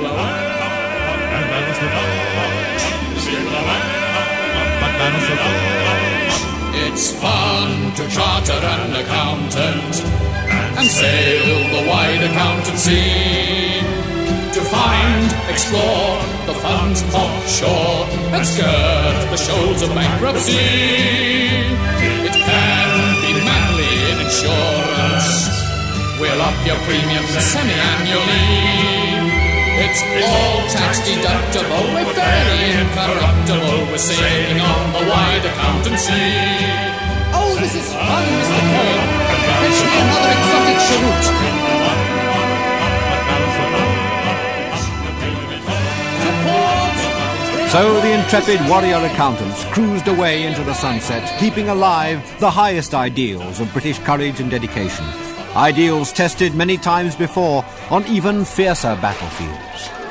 It's fun to charter an accountant and sail the wide accountancy, to find, explore the funds offshore and skirt the shoals of bankruptcy. It can be manly in insurance. We'll up your premiums semi-annually. It's all tax deductible, we're fairly incorruptible, we're sailing on the wide accountancy. Oh, this is fun, Mr. Cohen. Fetch me another exotic cheroot. So the intrepid warrior accountants cruised away into the sunset, keeping alive the highest ideals of British courage and dedication. Ideals tested many times before on even fiercer battlefields.